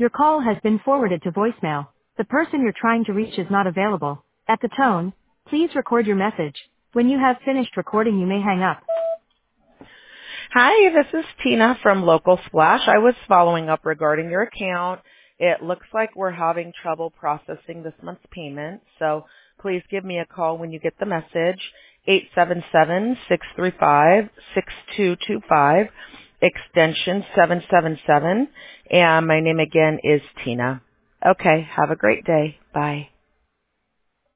Your call has been forwarded to voicemail. The person you're trying to reach is not available. At the tone, please record your message. When you have finished recording, you may hang up. Hi, this is Tina from Local Splash. I was following up regarding your account. It looks like we're having trouble processing this month's payment, so please give me a call when you get the message, 877-635-6225, extension 777, and my name again is Tina. Okay, have a great day. Bye.